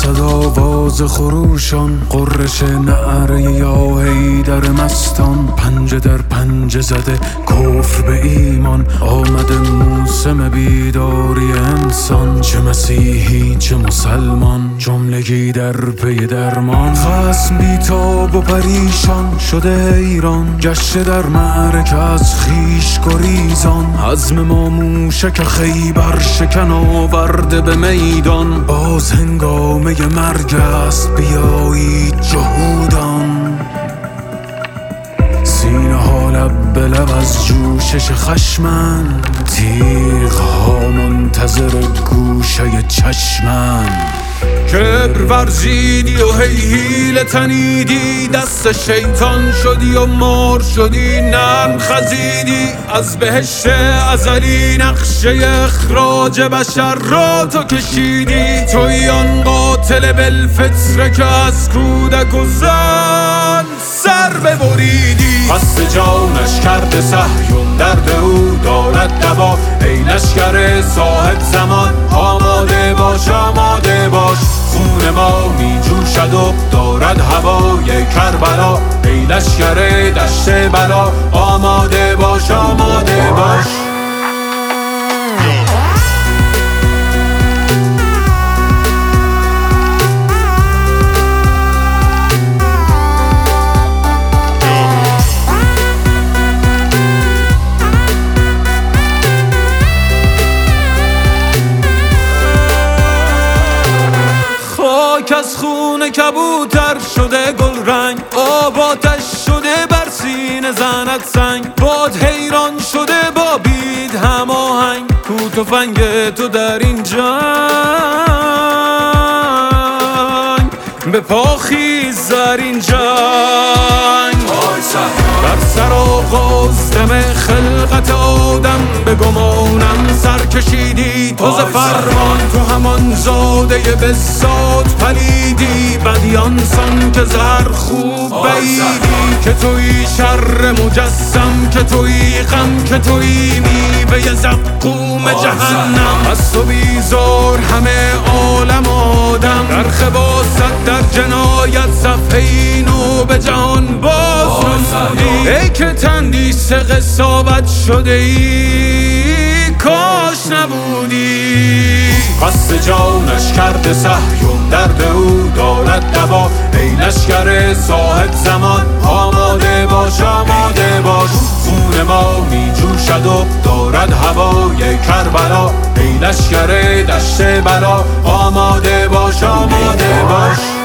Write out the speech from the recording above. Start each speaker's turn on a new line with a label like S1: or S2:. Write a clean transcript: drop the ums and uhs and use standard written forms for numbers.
S1: صد آواز خروشان، قررش نعره یا حیدر مستان. پنجه در پنجه زده کفر به ایمان، آمده موسم بیداری انسان. چه مسیحی چه مسلمان، جملگی در پی درمان. خصم بیتاب و پریشان شده ایران، گشته در معرکه از خیش گریزان. عزم ما موشک خیبر شکن آورده به میدان. باز هنگامه مرگ است بیایید جهودان. سینه ها لب به لب از جوشش خشمن، تیغ ها منتظر گوشه چشمن. کبر ورزیدی و هی حیله تنیدی، دست شیطان شدی و مار شدی. نرم خزیدی از بهشت ازلی، نقشه اخراج بشر را تو کشیدی. توی آن قاتل بالفطره که از کودک و زن سر ببریدی. قصد جانش کرده صهیون، درد او دارد دوا. ای لشکر صاحب زمان آماده باش، آماده باش. خون ما می جوشد و دارد هوای کربلا. ای لشکر دشت بلا آماده باش، آماده باش. از خون کبوتر شده گل رنگ، آب آتش شده بر سینه زند سنگ. باد حیران شده با بید هماهنگ، کو تفنگ تو در این جنگ. به پا خیز در این جنگ. در سر آغاز دم خلقت آدم، به گمانم سر کشیدی تو ز فرمان. تو همان زاده بساط پلیدی، بدیان سان که زهر خوب بیدی. که توی شر مجسم، که توی غم، که توی میوه زقوم جهنم. از تو بیزار همه عالم آدم، در خباست در جنایت صفحه اینو به جهان باز نمودی. ای که تندیس قساوت شده ای، کاش نبودی. قصد جانش کرده صهیون، درد او دارد دوا. ای لشکر صاحب زمان آماده باش، آماده باش. خون ما می جوشد و دارد هوای کربلا. ای لشکر دشت بلا آماده باش، آماده باش.